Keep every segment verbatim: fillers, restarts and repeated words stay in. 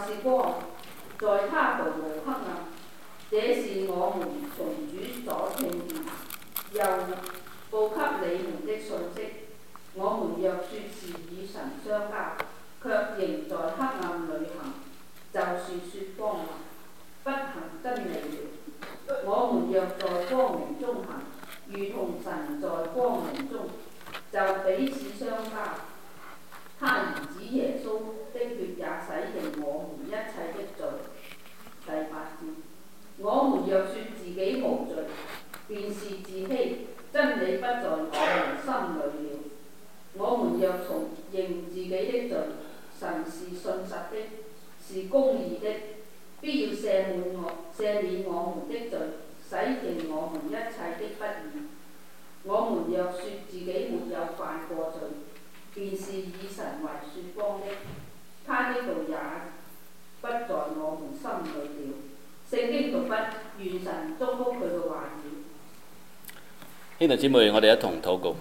是光，在他毫無黑暗。這是我們從主所聽見，又報給你們的信息。我們若說是與神相交，卻仍在黑暗裏行，就是說謊話，不行真理了。我們若在光明中行，如同神在光明中，就彼此相交。他兒子耶穌的血也洗淨我們一切的罪。第八節，我們若說自己無罪，便是自欺，真理不在我們心裏了。我們若從認自己的罪，神是信實的，是公義的，必要赦免我赦免我們的罪，洗淨我們一切的不義。我們若說自己沒有犯過罪，便是以神為說謊的，他的道也不在我們心裏了。聖經讀畢，願神祝福佢嘅話語。 兄弟姊妹，我哋一同禱告。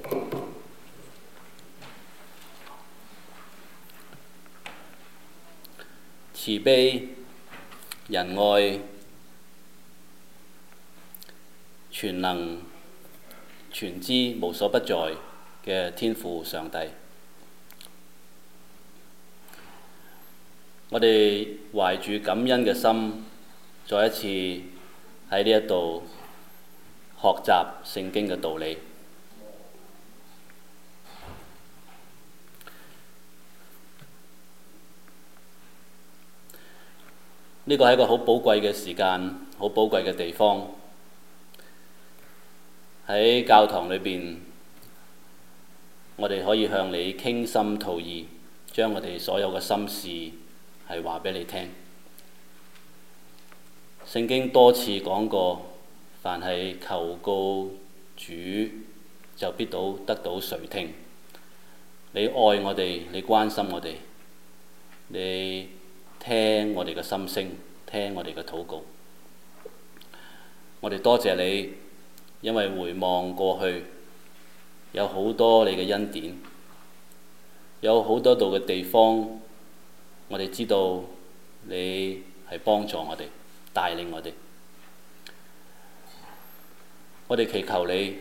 慈悲、仁愛、全能、全知、無所不在嘅天父上帝，我哋懷住感恩嘅心，再一次喺呢一度學習聖經嘅道理。呢個係一個好寶貴嘅時間，好寶貴嘅地方。喺教堂裏邊，我哋可以向你傾心吐意，將我哋所有嘅心事係話俾你聽。聖經多次講過，凡係求告主，就必到得到垂聽。你愛我哋，你關心我哋，你聽我哋嘅心聲，聽我哋嘅禱告。我哋多謝你，因為回望過去，有好多你嘅恩典，有好多度嘅地方，我哋知道你係幫助我哋，帶領我哋。我哋祈求你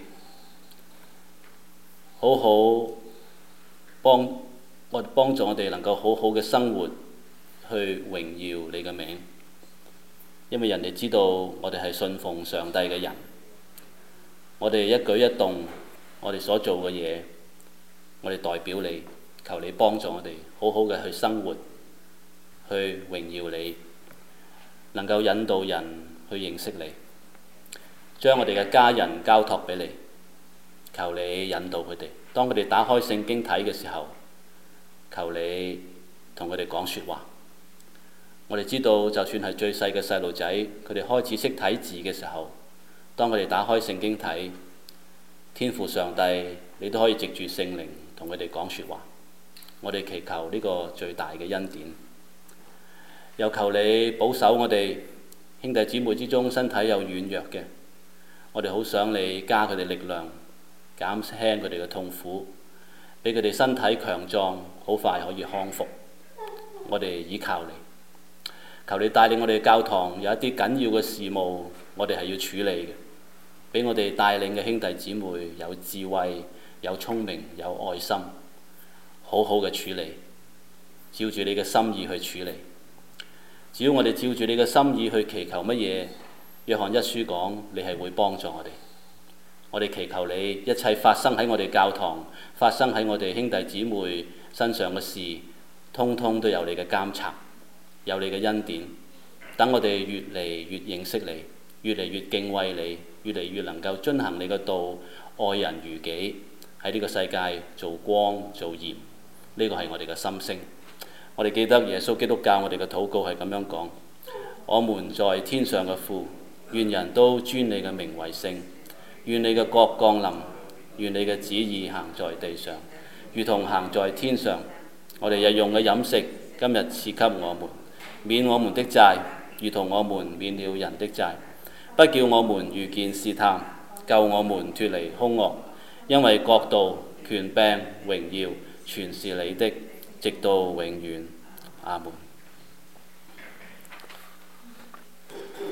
好好幫我幫助我哋能夠好好嘅生活，去榮耀你嘅名。因為人哋知道我哋係信奉上帝嘅人，我哋一舉一動，我哋所做嘅嘢，我哋代表你，求你幫助我哋好好嘅去生活，去榮耀你，能夠引導人去認識你，將我哋嘅家人交託俾你，求你引導佢哋。當佢哋打開聖經睇嘅時候，求你同佢哋講說話。我哋知道，就算係最細嘅細路仔，佢哋開始識睇字嘅時候，當佢哋打開聖經睇，天父上帝，你都可以藉住聖靈同佢哋講說話。我哋祈求呢個最大嘅恩典，又求你保守我哋兄弟姊妹之中身體有軟弱嘅，我哋好想你加佢哋力量，減輕佢哋嘅痛苦，俾佢哋身體強壯，好快可以康復。我哋依靠你。求你帶領我哋教堂有一啲緊要嘅事務，我哋係要處理嘅，俾我哋帶領嘅兄弟姊妹有智慧、有聰明、有愛心，好好嘅處理，照住你嘅心意去處理。只要我哋照住你嘅心意去祈求乜嘢，約翰一書講你係會幫助我哋。我哋祈求你一切發生喺我哋教堂、發生喺我哋兄弟姊妹身上嘅事，通通都有你嘅監察，有你嘅恩典，等我哋越嚟越認識你，越嚟越敬畏你，越嚟越能夠遵行你嘅道，愛人如己，喺呢個世界做光做鹽。呢個係我哋嘅心聲。我哋記得耶穌基督教我哋嘅禱告係咁樣講：我們在天上嘅父，願人都尊你嘅名為聖，願你嘅國降臨，願你嘅旨意行在地上，如同行在天上。我哋日用嘅飲食，今日賜給我們，免我們的債，如同我們免了人的債，不叫我們遇見試探，救我們脫離兇惡。因為國度、權柄、榮耀，全是你的，直到永遠。阿門。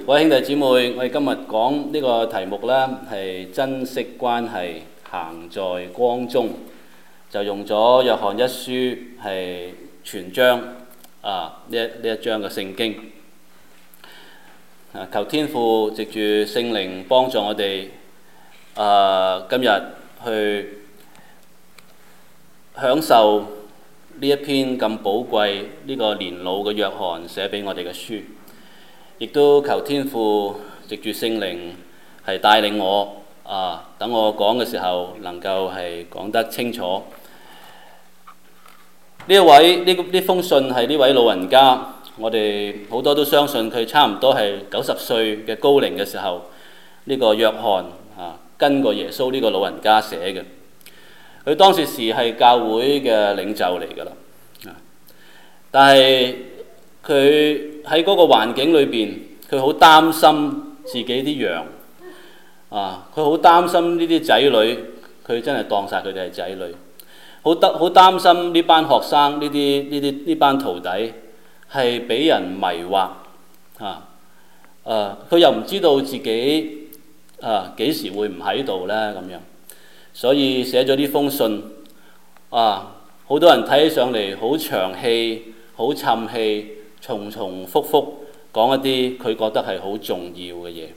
各位兄弟姊妹，我哋今日講呢個題目呢，係珍惜關係，行在光中，就用咗約翰一書係全章啊呢一呢一章嘅聖經。啊，求天父藉住聖靈幫助我哋啊，今日去享受呢一篇咁寶貴呢個年老嘅約翰寫俾我哋嘅書。亦都求天父藉住聖靈係帶領我啊，等我講嘅時候能夠係講得清楚。呢一位呢呢封信係呢位老人家，我哋好多都相信佢差唔多係九十歲嘅高齡嘅時候，呢、這個約翰啊跟過耶穌呢個老人家寫嘅。佢當時時係教會嘅領袖嚟㗎啦，但係佢喺嗰個環境裏邊，佢好擔心自己啲羊啊！佢好擔心呢啲仔女，佢真係當晒佢哋係仔女。好得好擔心呢班學生，呢啲呢啲呢班徒弟係俾人迷惑啊！誒、啊，佢又唔知道自己啊幾時會唔喺度呢咁樣，所以寫咗呢封信啊！好多人睇起上嚟好長氣，好沉氣。重重複複講一啲佢覺得係好重要嘅嘢。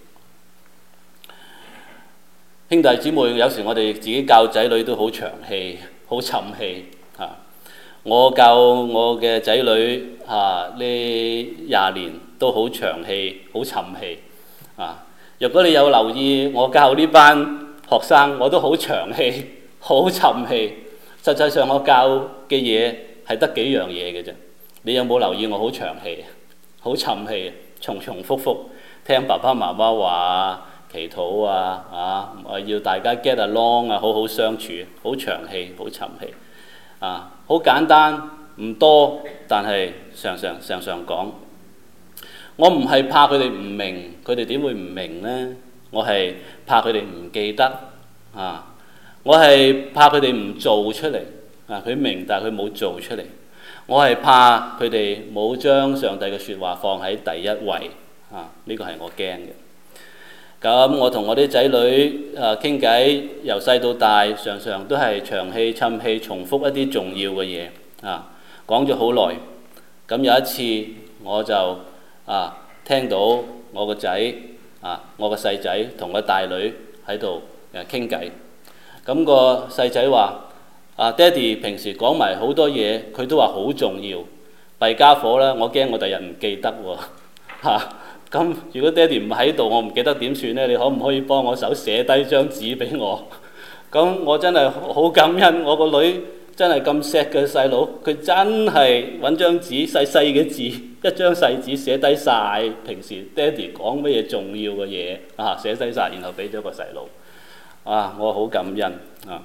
兄弟姊妹，有時我哋自己教仔女都好長氣，好沉氣啊！我教我嘅仔女啊，呢廿年都好長氣，好沉氣啊！若果你有留意我教呢班學生，我都好長氣，好沉氣。實際上我教嘅嘢係得幾樣嘢嘅啫。你有冇留意我好長氣、好沉氣、重重複複聽爸爸媽媽話、祈禱啊啊！要大家 get along 啊，好好相處，好長氣、好沉氣啊！好簡單，唔多，但係常常常常講。我唔係怕佢哋唔明，佢哋點會唔明呢？我係怕佢哋唔記得啊！我係怕佢哋唔做出嚟啊！佢明，但係佢冇做出嚟。我係怕佢哋冇將上帝嘅説話放喺第一位啊！呢個係我驚嘅。咁我同我啲仔女啊傾偈，由細到大，常常都係長氣、沉氣，重複一啲重要嘅嘢啊，講咗好耐。咁有一次我就啊聽到我個仔啊，我個細仔同個大女喺度誒傾偈。咁個細仔話：啊，爹哋平時講埋好多嘢，佢都話好重要。弊家伙啦，我驚我第日唔記得喎嚇。咁如果爹哋唔喺度，我唔記得點算呢？你可唔可以幫我手寫低張紙俾我？咁我真係好感恩，我個女真係咁錫嘅細佬，佢真係揾張紙細細嘅字，一張細紙寫低晒平時爹哋講乜嘢重要嘅嘢啊，寫低晒，然後俾咗個細佬。啊，我好感恩啊！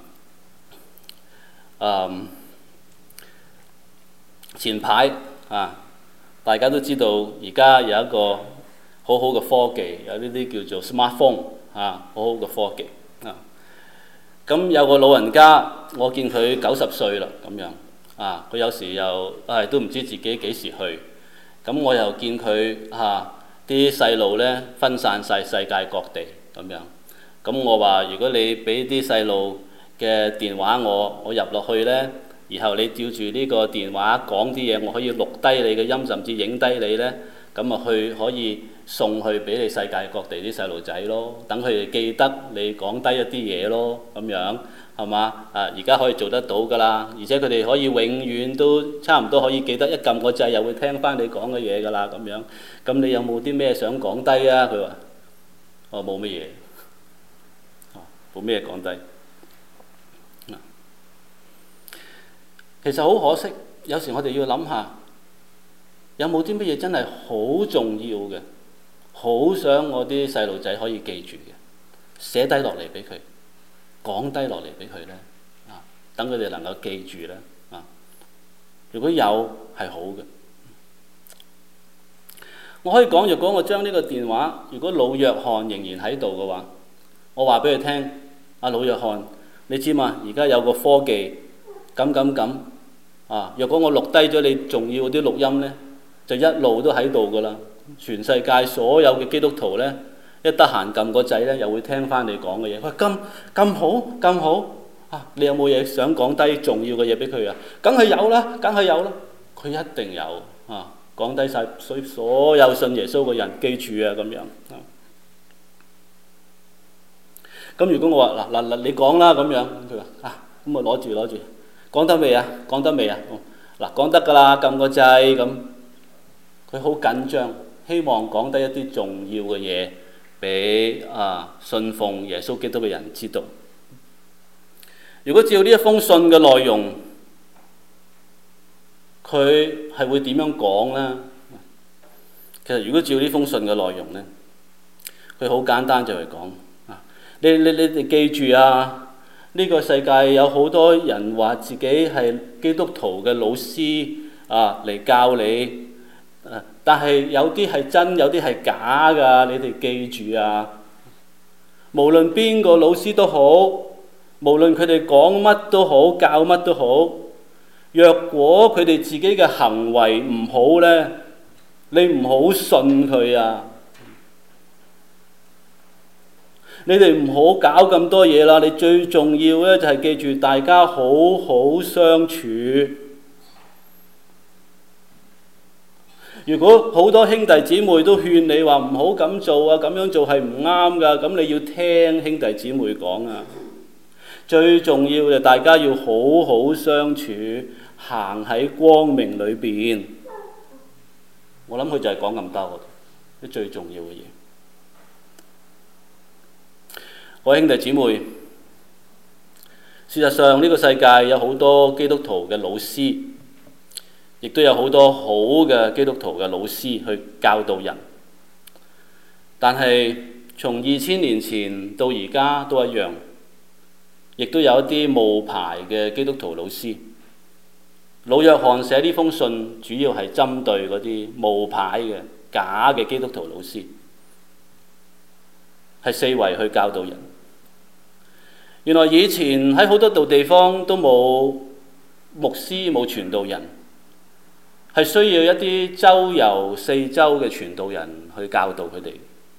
嗯、前排啊，大家都知道而家有一個好好嘅科技，有呢啲叫做 smartphone 啊，好好嘅科技啊。咁有個老人家，我見佢九十歲啦，咁樣啊，佢有時又唉、哎、都唔知自己幾時去。咁我又見佢嚇啲細路呢分散晒世界各地咁樣。咁我話：如果你俾啲細路嘅電話我，我入落去呢，然後你照住呢個電話講啲嘢，我可以錄低你嘅音，甚至影低你呢。咁啊去可以送去俾你世界各地啲細路仔咯，等佢哋記得你講低一啲嘢咯，咁樣係嘛？啊，而家可以做得到㗎啦，而且佢哋可以永遠都差唔多可以記得，一撳個掣又會聽翻你講嘅嘢㗎啦，咁樣。咁你有冇啲咩想講低啊？佢話：我冇乜嘢。冇咩講低，其實好可惜。有時我哋要諗下，有冇啲乜嘢真係好重要嘅，好想我啲細路仔可以記住嘅，寫低落嚟俾佢，講低落嚟俾佢呢，啊，等佢哋能夠記住呢。啊，如果有係好嘅，我可以講，如果我將呢個電話，如果老約翰仍然喺度嘅話，我話俾佢聽。阿老約翰，你知嘛？而家有個科技，咁咁咁啊！若果我錄低咗你重要啲錄音呢，就一路都喺度噶啦全世界所有嘅基督徒呢，一得閒撳個掣呢，又會聽翻你講嘅嘢。喂，咁咁好咁好啊！你有冇嘢想講低重要嘅嘢俾佢啊？梗係有啦，梗係有啦，佢一定有啊！講低晒所所有信耶穌嘅人，記住啊咁樣啊。咁如果我話嗱嗱嗱，你講啦咁樣，佢話啊，咁啊攞住攞住，講得未啊？講得未啊？嗱，講得㗎啦，撳個掣咁。佢好緊張，希望講低一啲重要嘅嘢俾啊信奉耶穌基督嘅人知道。如果照呢一封信嘅內容，佢係會點樣講呢？其實如果照呢封信嘅內容呢，佢好簡單就係講啊，你你你哋記住啊，呢個世界有好多人話自己係基督徒嘅老師啊嚟教你，啊，但係有啲係真，有啲係假㗎，你哋記住啊！無論邊個老師都好，無論佢哋講乜都好，教乜都好，若果佢哋自己嘅行為唔好呢，你唔好信佢啊！你哋唔好搞咁多嘢啦，你最重要呢，就係記住大家好好相處。如果好多兄弟姊妹都勸你話唔好咁做啊，咁樣做係唔啱㗎，咁你要聽兄弟姊妹講啊。最重要嘅大家要好好相處，行喺光明裏邊。我諗佢就係講咁多啲最重要嘅嘢。各位兄弟姊妹，事實上呢個世界有好多基督徒嘅老師，亦都有好多好嘅基督徒嘅老師去教導人。但係從二千年前到而家都一樣，亦都有一啲冒牌嘅基督徒老師。老約翰寫呢封信主要係針對嗰啲冒牌嘅假嘅基督徒老師，係四圍去教導人。原來以前喺好多度地方都冇牧師，冇傳道人，係需要一啲周遊四周嘅傳道人去教導佢哋。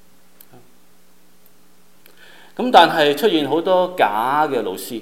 咁但係出現好多假嘅老師，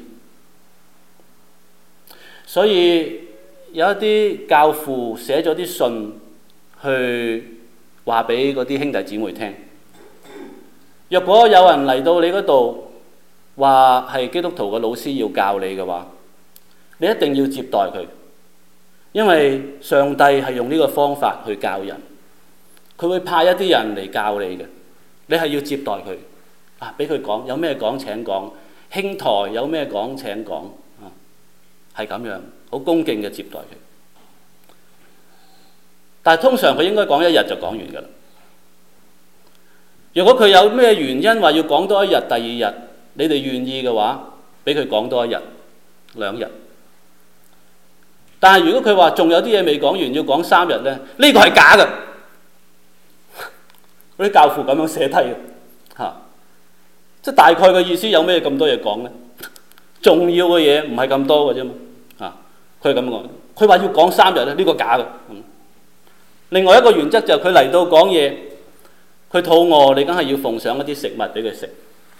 所以有一啲教父寫咗啲信去話俾嗰啲兄弟姊妹聽。若果有人嚟到你嗰度，話係基督徒嘅老師要教你嘅話，你一定要接待佢，因為上帝係用呢個方法去教人，佢會派一啲人嚟教你嘅，你係要接待佢啊，俾佢講，有咩講請講，兄台有咩講請講啊，係咁樣好恭敬嘅接待佢。但係通常佢應該講一日就講完㗎啦。如果佢有咩原因話要講多一日，第二日你哋願意嘅話，俾佢講多一日、兩日。但係如果佢話仲有啲嘢未講完，要講三日呢，呢個係假嘅。嗰啲教父咁樣寫低嘅嚇，即係大概嘅意思有咩咁多嘢講呢？重要嘅嘢唔係咁多嘅啫嘛嚇，佢係咁講。佢話要講三日呢，呢個假嘅。另外一個原則就係佢嚟到講嘢，佢肚餓，你梗係要奉上一啲食物俾佢食。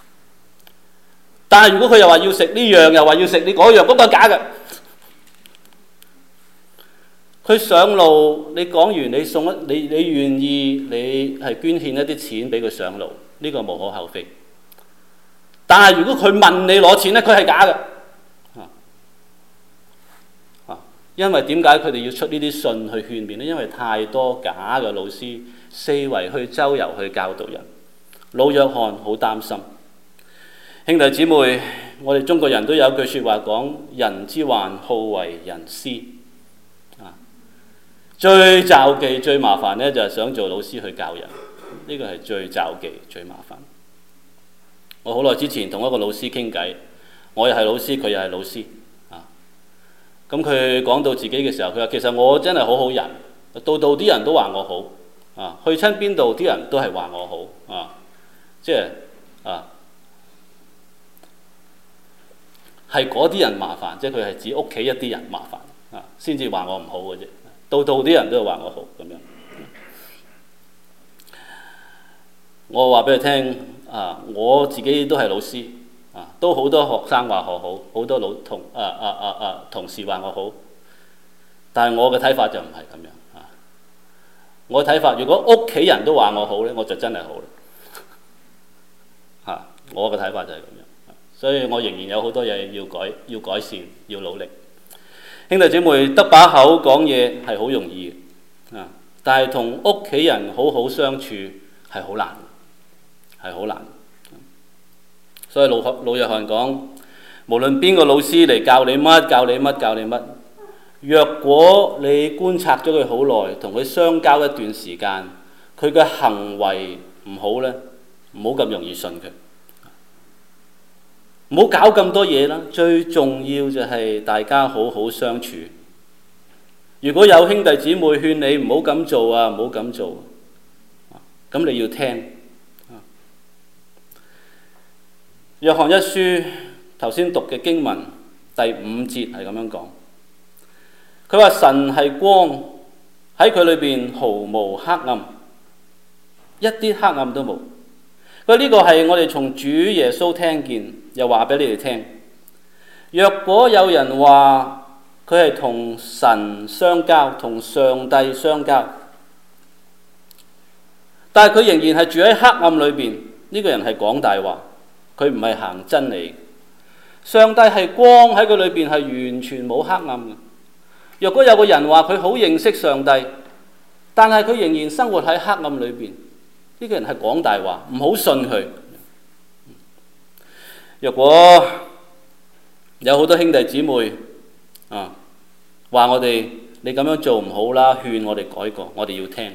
但係如果佢又話要食呢樣，又話要食你嗰樣，嗰個係假嘅。佢上路，你講完，你送一你你願意，你係捐獻一啲錢俾佢上路，呢個無可厚非。但係如果佢問你攞錢咧，佢係假嘅。啊，因為點解佢哋要出呢啲信去勸勉呢？因為太多假嘅老師四圍去周遊去教導人。老約翰好擔心。兄弟姊妹，我哋中國人都有句説話講：人之患好為人師。啊，最罩忌、最麻煩呢，就係想做老師去教人，呢個係最罩忌、最麻煩。我好耐之前同一個老師傾偈，我又係老師，佢又係老師。啊，咁佢講到自己嘅時候，佢話：其實我真係好好人，度度啲人都話我好。啊，去親邊度啲人都係話我好。啊，即係啊。係嗰啲人麻煩，即係佢係指屋企一啲人麻煩啊，先至話我唔好嘅啫。到到啲人都話我好咁樣。 我話俾你聽啊，我自己都係老師啊，都好多學生話我好，好多老同啊啊啊啊同事話我好，但係我嘅睇法就唔係咁樣啊。我睇法，如果屋企人都話我好咧，我就真係好啦。嚇、啊，我嘅睇法就係咁樣，所以我仍然有好多嘢要改、要改善、要努力。兄弟姊妹，得把口講嘢係好容易嘅啊，但係同屋企人好好相處係好難，係好難。所以老老約翰講，無論邊個老師嚟教你乜、教你乜、教你乜，若果你觀察咗佢好耐，同佢相交一段時間，佢嘅行為唔好呢，唔好咁容易信佢，唔好搞咁多嘢啦。最重要就係大家好好相處。如果有兄弟姊妹勸你唔好咁做啊，唔好咁做，咁你要聽。約翰一書頭先讀嘅經文第五節係咁樣講，佢話神係光，喺佢裏邊毫無黑暗，一啲黑暗都冇。佢呢個係我哋從主耶穌聽見，又話俾你哋聽。若果有人話佢係同神相交，同上帝相交，但係佢仍然係住喺黑暗裏邊，呢個人係講大話。佢唔係行真理。上帝係光，喺佢裏邊係完全冇黑暗嘅。若果有個人話佢好認識上帝，但係佢仍然生活喺黑暗裏邊，呢個人係講大話，唔好信佢。若果有好多兄弟姊妹啊話我哋你咁樣做唔好啦，勸我哋改過，我哋要聽。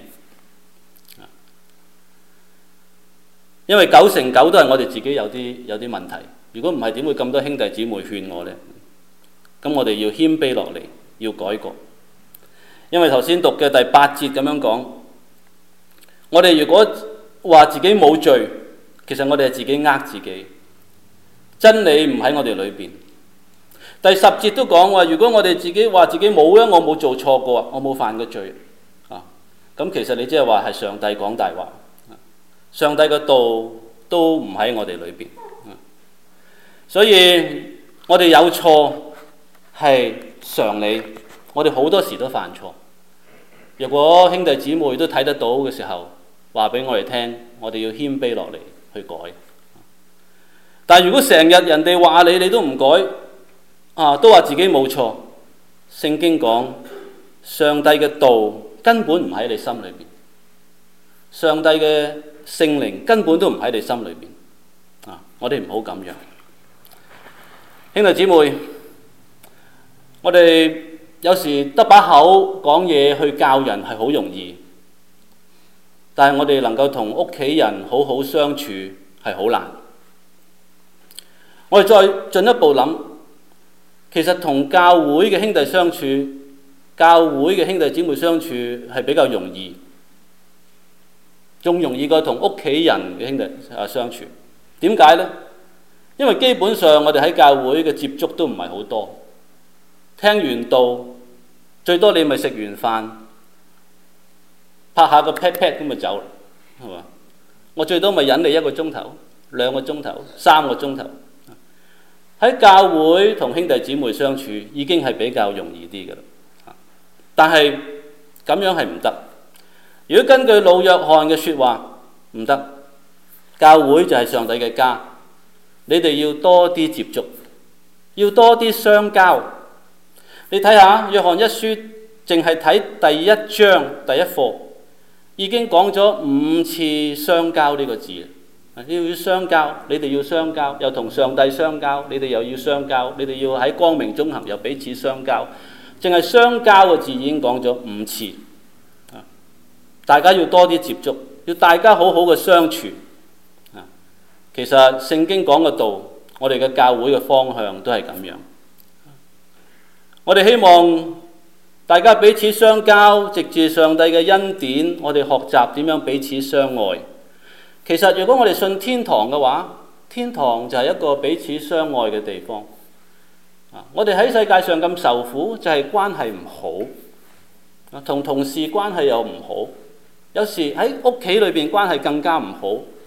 因為九成九都係我哋自己有啲有啲問題，如果唔係點會咁多兄弟姊妹勸我呢？咁我哋要謙卑落嚟，要改過。因為頭先讀嘅第八節咁樣講，我哋如果話自己冇罪，其實我哋係自己呃自己，真理唔喺我哋裏邊。第十節都講話，如果我哋自己話自己冇啊，我冇做錯過，我冇犯過罪啊，咁其實你即係話係上帝講大話。上帝嘅道都唔喺我哋裏邊，所以我哋有錯係常理，我哋好多時都犯錯。如果兄弟姊妹都睇得到嘅時候，話俾我哋聽，我哋要謙卑落嚟去改。但係如果成日人哋話你，你都唔改，啊，都話自己冇錯，聖經講上帝嘅道根本唔喺你心裏邊，上帝嘅聖靈根本都唔喺你心裏邊，啊！我哋唔好咁樣，兄弟姊妹，我哋有時得把口講嘢去教人係好容易，但係我哋能夠同屋企人好好相處係好難。我哋再進一步諗，其實同教會嘅兄弟相處，教會嘅兄弟姊妹相處係比較容易。仲容易過同屋企人嘅兄弟啊相處，點解呢？因為基本上我哋喺教會嘅接觸都唔係好多，聽完道最多你咪食完飯拍下個 pat pat 咁咪走啦，係嘛？我最多咪忍你一個鐘頭、兩個鐘頭、三個鐘頭。喺教會同兄弟姊妹相處已經係比較容易啲嘅啦，但係咁樣係唔得。如果根據老約翰嘅説話，唔得。教會就係上帝嘅家，你哋要多啲接觸，要多啲相交。你睇下約翰一書，淨係睇第一章第一課，已經講咗五次相交呢個字。你要相交，你哋要相交，又同上帝相交，你哋又要相交，你哋要喺光明中行，又彼此相交。淨係相交嘅字已經講咗五次。大家要多啲接觸，要大家好好嘅相處。其實聖經講嘅道，我哋嘅教會嘅方向都係咁樣。我哋希望大家彼此相交，藉住上帝嘅恩典，我哋學習點樣彼此相愛。其實如果我哋信天堂嘅話，天堂就係一個彼此相愛嘅地方。我哋喺世界上咁受苦，就係關係唔好，同同事關係又唔好。有時喺屋企裏邊關係更加唔好，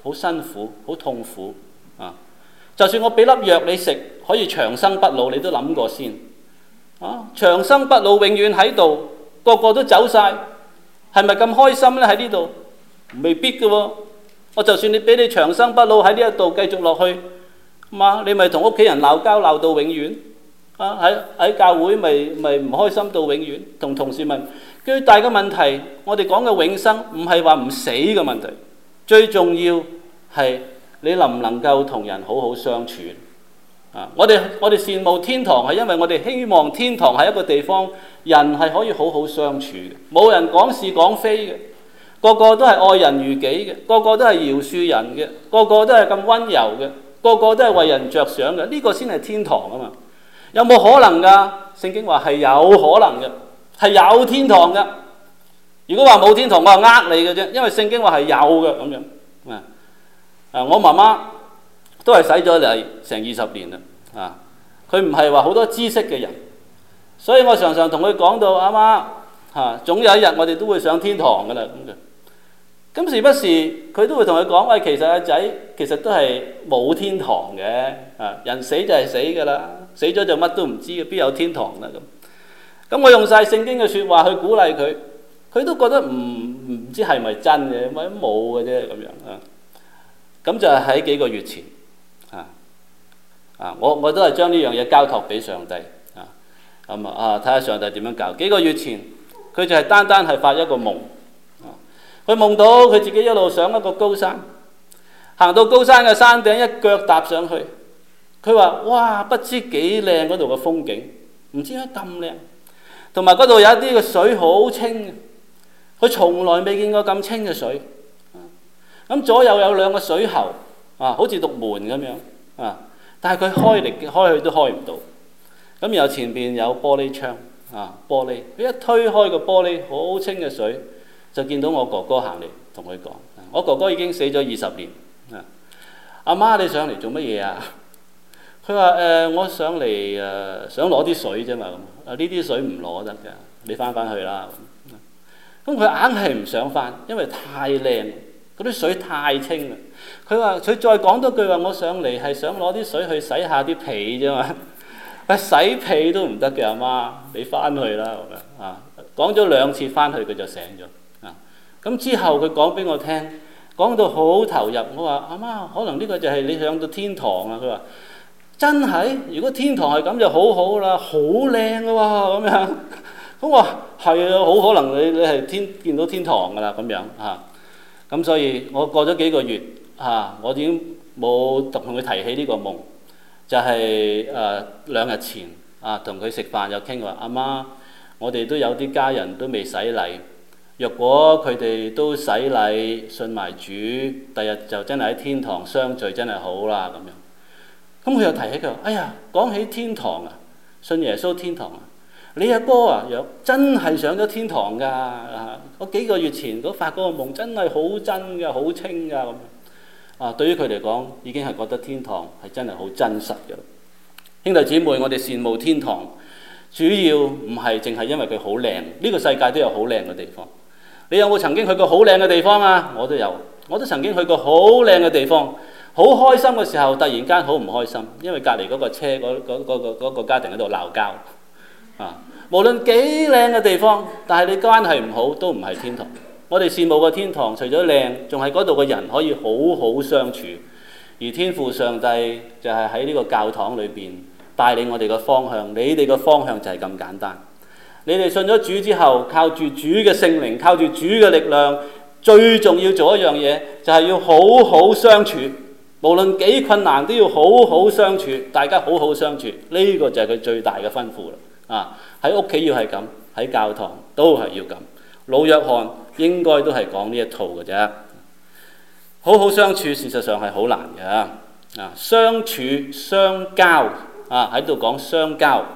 好辛苦，好痛苦啊！就算我俾粒藥你食，可以長生不老，你都諗過先啊！長生不老永遠喺度，個個都走晒，係咪咁開心呢？喺呢度未必嘅喎。我就算你俾你長生不老喺呢一度繼續落去，嘛你咪同屋企人鬧交鬧到永遠啊！喺喺教會咪咪唔開心到永遠，同同事問。最大嘅問題，我哋講嘅永生唔係話唔死嘅問題，最重要係你能唔能夠同人好好相處啊！我哋我哋羨慕天堂係因為我哋希望天堂係一個地方，人係可以好好相處嘅，冇人講是講非嘅，個個都係愛人如己嘅，個個都係饒恕人嘅，個個都係咁溫柔嘅，個個都係為人着想嘅，呢個先係天堂啊嘛！有冇可能㗎？聖經話係有可能嘅。係有天堂嘅。如果話冇天堂，我係呃你嘅啫，因為聖經話係有嘅咁樣。啊，我媽媽都係洗咗嚟成二十年啦。啊，佢唔係話好多知識嘅人，所以我常常同佢講到阿媽嚇，總有一日我哋都會上天堂㗎啦咁嘅。咁時不時佢都會同佢講：喂，其實阿仔其實都係冇天堂嘅。啊，人死就係死㗎啦，死咗就乜都唔知嘅，邊有天堂啦咁。咁我用晒聖經嘅説話去鼓勵佢，佢都覺得唔唔知係咪真嘅，咪冇嘅啫咁樣啊。咁就係喺幾個月前啊啊，我我都係將呢樣嘢交託俾上帝啊。咁啊，睇下上帝點樣教。幾個月前，佢就係單單係發一個夢啊。佢夢到佢自己一路上一個高山，行到高山嘅山頂，一腳踏上去，佢話：哇，不知幾靚嗰度嘅風景，唔知點解咁靚。同埋嗰度有一啲嘅水好清，佢從來未見過咁清嘅水。咁左右有兩個水喉，啊，好似獨門咁樣啊，但係佢開嚟開去都開唔到。咁然後前邊有玻璃窗，啊，玻璃，佢一推開個玻璃，好清嘅水，就見到我哥哥行嚟，同佢講：我哥哥已經死咗二十年。啊，阿媽你上嚟做乜嘢啊？佢話：誒、呃，我上嚟誒、呃，想攞啲水啫嘛。咁啊，呢啲水唔攞得㗎，你翻返去啦。咁佢硬係唔想翻，因為太靚，嗰啲水太清啦。佢話：佢再講多句話，我上嚟係想攞啲水去洗下啲被啫嘛。佢洗被都唔得嘅，阿媽，你翻去啦咁樣啊。講咗兩次翻去，佢就醒咗啊。咁之後佢講俾我聽，講到好投入。我話：阿媽，可能呢個就係你上到天堂啊。佢話：真係，如果天堂係咁就好好啦，好靚嘅喎咁樣。咁我話係啊，好可能你你係天見到天堂㗎啦咁樣嚇。咁、啊、所以我過咗幾個月嚇、啊，我已經冇同佢提起呢個夢。就係、是、誒、呃、兩日前啊，同佢食飯又傾話，阿媽，我哋都有啲家人都未洗禮，若果佢哋都洗禮信埋主，第日就真係喺天堂相聚，真係好啦咁樣。咁佢又提起佢話：哎呀，講起天堂啊，信耶穌天堂啊，你阿哥啊，若真係上咗天堂㗎啊！我幾個月前嗰發嗰個夢真係好真㗎，好清㗎咁。啊，對於佢嚟講，已經係覺得天堂係真係好真實嘅。兄弟姊妹，我哋羨慕天堂，主要唔係淨係因為佢好靚，呢個世界都有好靚嘅地方。你有冇曾經去過好靚嘅地方啊？我都有，我都曾經去過好靚嘅地方。好開心嘅時候，突然間好唔開心，因為隔離嗰個車嗰嗰嗰個嗰個家庭喺度鬧交。啊，無論幾靚嘅地方，但係你關係唔好，都唔係天堂。我哋羨慕嘅天堂，除咗靚，仲係嗰度嘅人可以好好相處。而天父上帝就係喺呢個教堂裏邊帶領我哋嘅方向。你哋嘅方向就係咁簡單。你哋信咗主之後，靠住主嘅聖靈，靠住主嘅力量，最重要做一樣嘢，就係要好好相處。無論幾困難，都要好好相處。大家好好相處，呢、這個就係佢最大嘅吩咐啦。啊，喺屋企要係咁，喺教堂都係要咁。老約翰應該都係講呢一套嘅啫。好好相處，事實上係好難嘅。啊，相處相交啊，喺度講相交。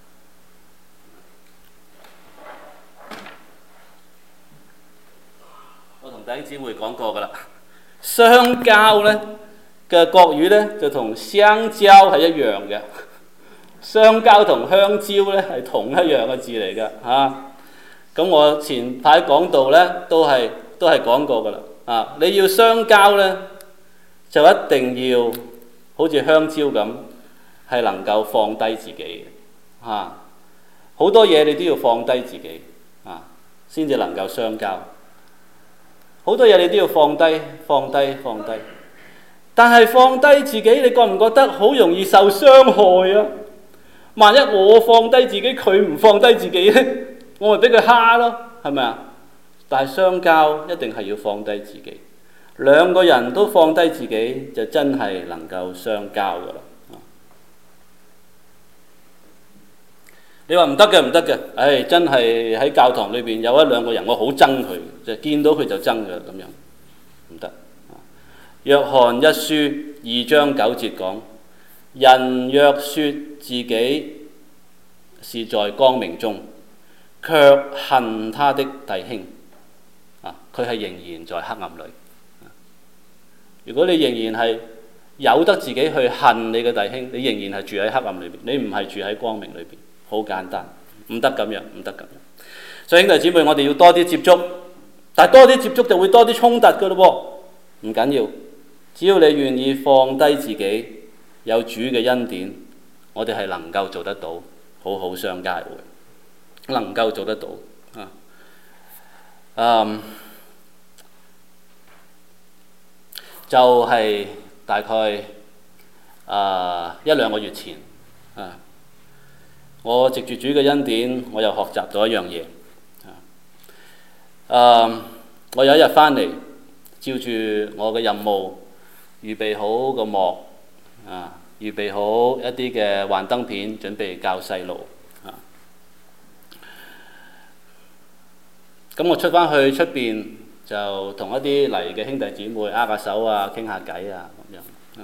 我同弟兄姊妹講過噶啦，相交呢嘅國語呢，就同相交係一樣嘅。相交同香蕉呢係同一樣嘅字嚟嘅嚇。咁我前排講道呢，都係都係講過噶啦。啊，你要相交呢， 就一定要好似香蕉咁，係能夠放低自己嘅嚇。好多嘢你都要放低自己啊，先至能夠相交。好多嘢你都要放低、放低、放低。但係放低自己，你覺唔覺得好容易受傷害啊？萬一我放低自己，佢唔放低自己咧，我咪俾佢蝦咯，係咪啊？但係相交一定係要放低自己，兩個人都放低自己，就真係能夠相交噶啦。你話唔得嘅，唔得嘅，唉，真係喺教堂裏邊有一兩個人，我好憎佢，就見到佢就憎嘅咁樣，唔得。約翰一書二章九節講：人若說自己是在光明中，卻恨他的弟兄，啊，佢係仍然在黑暗裏。如果你仍然係由得自己去恨你嘅弟兄，你仍然係住喺黑暗裏邊，你唔係住喺光明裏邊。好簡單，唔得咁樣，唔得咁樣。所以兄弟姊妹，我哋要多啲接觸，但係多啲接觸就會多啲衝突噶咯喎。唔緊要，只要你願意放低自己，有主嘅恩典，我哋係能夠做得到，好好相交嘅，能夠做得到啊。嗯，就係、是、大概啊一兩個月前啊。我藉住主嘅恩典，我又學習咗一樣嘢。啊，我有一日翻嚟，照住我嘅任務，預備好個幕，啊，預備好一啲嘅幻燈片，準備教細路。啊，咁我出翻去出邊，就同一啲嚟嘅兄弟姊妹握下手啊，傾下偈啊咁樣。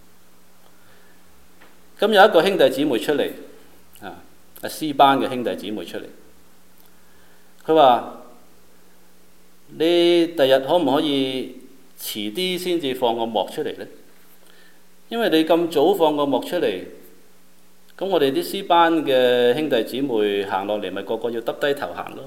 咁有一個兄弟姊妹出嚟。啊！阿詩班嘅兄弟姊妹出嚟，佢話：你第日可唔可以遲啲先至放個幕出嚟呢？因為你咁早放個幕出嚟，咁我哋啲詩班嘅兄弟姊妹行落嚟，咪個個要耷低頭行咯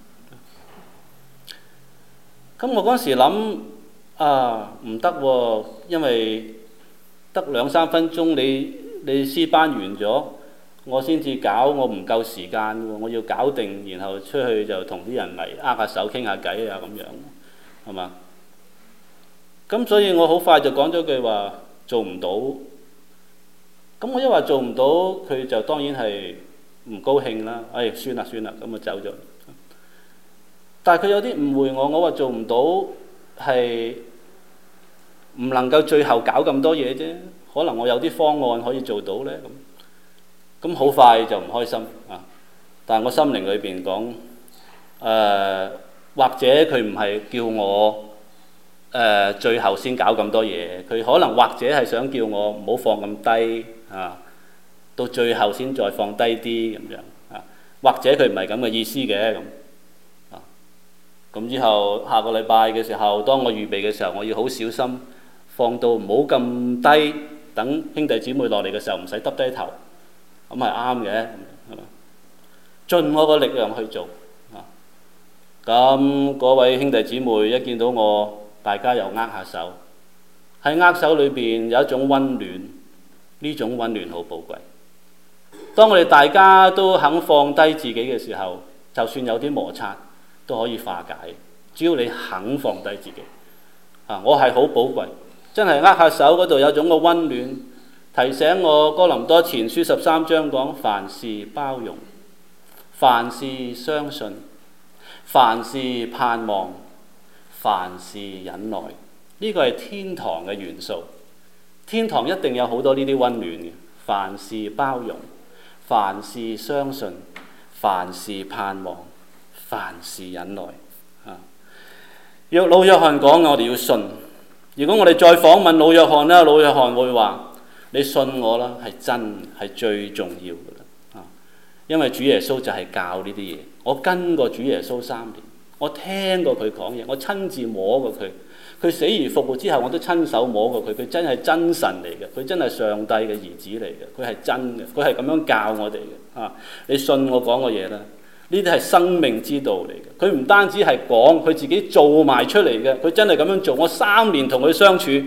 咁樣。咁我嗰時諗啊，唔得喎，因為得兩三分鐘，你你詩班完咗。我先至搞，我唔夠時間喎，我要搞定，然後出去就同啲人嚟握下手傾下偈啊咁樣，係嘛？咁所以我好快就講咗句話，做唔到。咁我一話做唔到，佢就當然係唔高興啦。哎，算啦算啦，咁就走咗。但係佢有啲誤會我，我話做唔到係唔能夠最後搞咁多嘢啫，可能我有啲方案可以做到呢。咁。咁好快就唔開心啊！但係我心靈裏邊講，誒、呃、或者佢唔係叫我誒、呃、最後先搞咁多嘢，佢可能或者係想叫我唔好放咁低啊，到最後先再放低啲咁樣啊，或者佢唔係咁嘅意思嘅咁啊。咁之後下個禮拜嘅時候，當我預備嘅時候，我要好小心放到唔好咁低，等兄弟姊妹落嚟嘅時候唔使耷低頭。咁係啱嘅，係嘛？盡我個力量去做啊！咁嗰位兄弟姊妹一見到我，大家又握下手，喺握手裏邊有一種溫暖，呢種溫暖好寶貴。當我哋大家都肯放低自己嘅時候，就算有啲摩擦都可以化解。只要你肯放低自己啊，我係好寶貴，真係握下手嗰度有種個溫暖。提醒我哥林多前書十三章講，凡事包容，凡事相信，凡事盼望，凡事忍耐。呢個係天堂嘅元素。天堂一定有好多呢啲溫暖嘅。凡事包容，凡事相信，凡事盼望，凡事忍耐。啊！若老約翰講，我哋要信。如果我哋再訪問老約翰咧，老約翰會話：你信我啦，係真係最重要嘅啦，啊！因為主耶穌就係教呢啲嘢，我跟過主耶穌三年，我聽過佢講嘢，我親自摸過佢，佢死而復活之後，我都親手摸過佢，佢真係真神嚟嘅，佢真係上帝嘅兒子嚟嘅，佢係真嘅，佢係咁樣教我哋嘅，啊！你信我講嘅嘢啦，呢啲係生命之道嚟嘅，佢唔單止係講，佢自己做埋出嚟嘅，佢真係咁樣做，我三年同佢相處。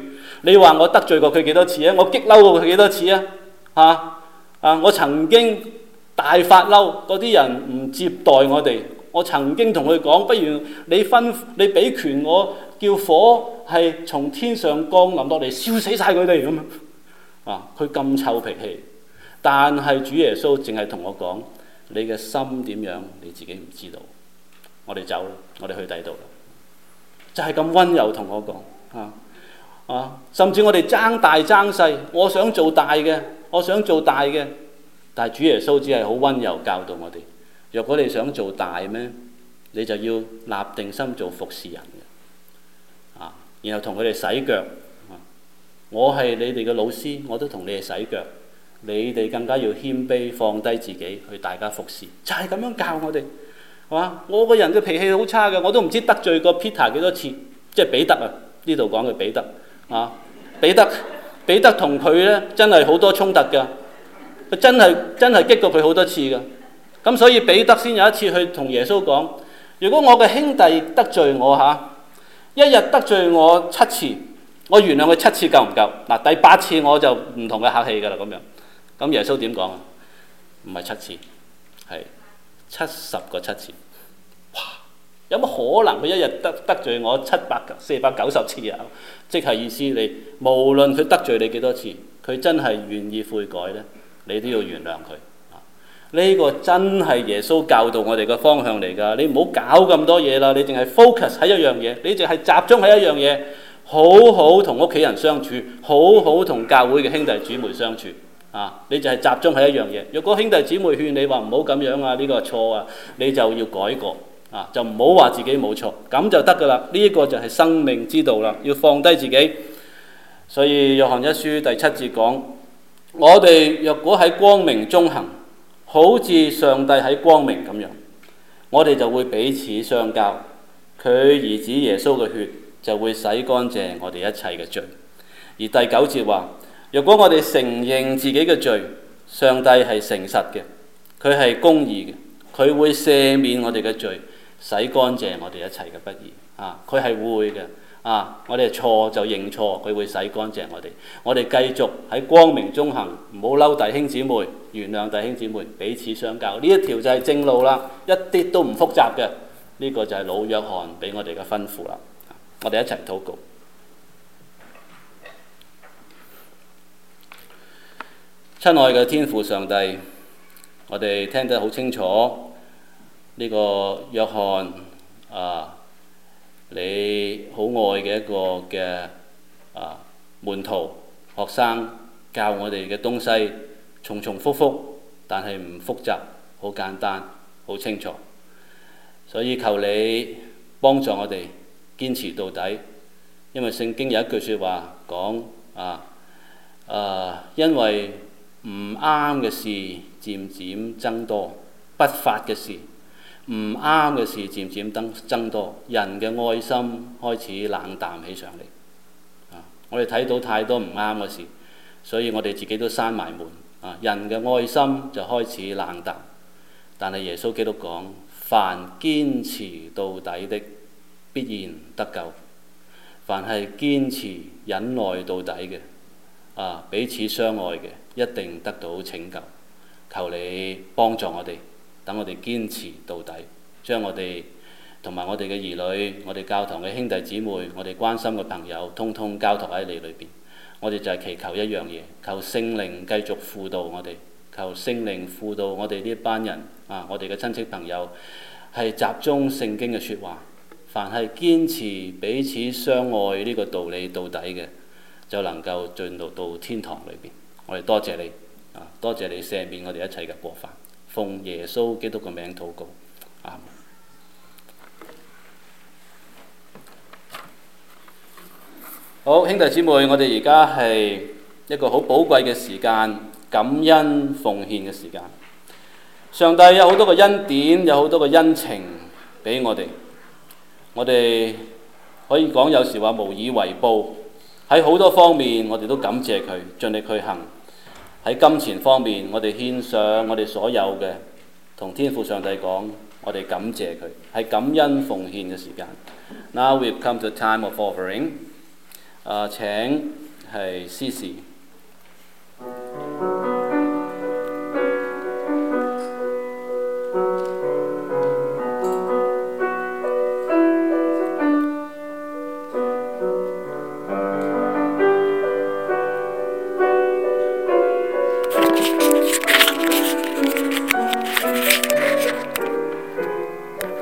你話我得罪過佢幾多次啊？我激嬲過佢幾多次啊？啊啊！我曾經大發嬲，嗰啲人唔接待我哋。我曾經同佢講，不如你吩你俾權我，叫火係從天上降臨落嚟，燒死晒佢哋咁樣。啊！佢咁臭脾氣，但係主耶穌淨係同我講：你嘅心點樣，你自己唔知道。我哋走啦，我哋去第度啦。就係咁溫柔同我講啊啊！甚至我哋爭大爭細，我想做大嘅，我想做大嘅，但係主耶穌只係好溫柔教導我哋。若果你想做大咩，你就要立定心做服侍人嘅啊，然後同佢哋洗腳。我係你哋嘅老師，我都同你哋洗腳。你哋更加要謙卑，放低自己去大家服侍，就係咁樣教我哋，係嘛？我個人嘅脾氣好差嘅，我都唔知得罪過 Peter 幾多次，即係彼得啊！呢度講嘅彼得啊，彼得彼得同佢咧真係好多衝突㗎，佢真係真係激過佢好多次㗎。咁所以彼得先有一次去同耶穌講：如果我嘅兄弟得罪我嚇，一日得罪我七次，我原諒佢七次夠唔夠？嗱，第八次我就唔同佢客氣㗎啦咁樣。咁耶穌點講啊？唔係七次，係七十個七次。哇！有乜可能佢一日得得罪我七百四百九十次啊？即係意思你無論佢得罪你幾多次，佢真係願意悔改呢，你都要原諒佢。呢個真係耶穌教導我哋嘅方向嚟㗎。你唔好搞咁多嘢啦，你淨係 focus 喺一樣嘢，你淨係集中喺一樣嘢，好好同屋企人相處，好好同教會嘅兄弟姊妹相處。啊！你就係集中喺一樣嘢。若果兄弟姊妹勸你話唔好咁樣啊，呢、這個錯啊，你就要改過啊，就唔好話自己冇錯，咁就得㗎啦。呢、這、一個就係生命之道啦，要放低自己。所以約翰一書第七節講：我哋若果喺光明中行，好似上帝喺光明咁樣，我哋就會彼此相交。佢兒子耶穌嘅血就會洗乾淨我哋一切嘅罪。而第九節話：若果我哋承認自己嘅罪，上帝係誠實嘅，佢係公義嘅，佢會赦免我哋嘅罪，洗乾淨我哋一切嘅不義。啊，佢係會嘅。啊，我哋錯就認錯，佢會洗乾淨我哋。我哋繼續喺光明中行，唔好嬲弟兄姊妹，原諒弟兄姊妹，彼此相交。呢一條就係正路啦，一啲都唔複雜嘅。呢、這個就係老約翰俾我哋嘅吩咐啦。我哋一齊禱告。親愛嘅天父上帝，我哋聽得好清楚呢、這個約翰啊，你好愛嘅一個嘅啊門徒學生，教我哋嘅東西重重複複，但係唔複雜，好簡單，好清楚。所以求你幫助我哋堅持到底，因為聖經有一句説話講啊啊，因為唔啱嘅事漸漸增多，不法嘅事，唔啱嘅事漸漸增增多，人嘅愛心開始冷淡起上嚟。啊，我哋睇到太多唔啱嘅事，所以我哋自己都閂埋門。啊，人嘅愛心就開始冷淡。但係耶穌基督講：凡堅持到底的，必然得救。凡係堅持忍耐到底嘅，啊，彼此相愛嘅，一定得到拯救。求你幫助我哋，等我哋堅持到底，將我哋同埋我哋嘅兒女、我哋教堂嘅兄弟姊妹、我哋關心嘅朋友，通通交託喺你裏邊。我哋就係祈求一樣嘢，求聖靈繼續輔導我哋，求聖靈輔導我哋呢班人啊，我哋嘅親戚朋友係集中聖經嘅説話，凡係堅持彼此相愛呢個道理到底嘅，就能夠進入到天堂裏邊。我哋多謝你啊！多謝你赦免我哋一切嘅過犯，奉耶穌基督嘅名禱告，阿們。好，兄弟姊妹，我哋而家係一個好寶貴嘅時間，感恩奉獻嘅時間。上帝有好多個恩典，有好多個恩情俾我哋，我哋可以講有時話無以為報。喺好多方面，我哋都感謝佢，盡力去行。喺金錢方面，我哋獻上我哋所有嘅，同天父上帝講，我哋感謝佢，係感恩奉獻嘅時間。Now we've come to a time of offering。啊，請係司事。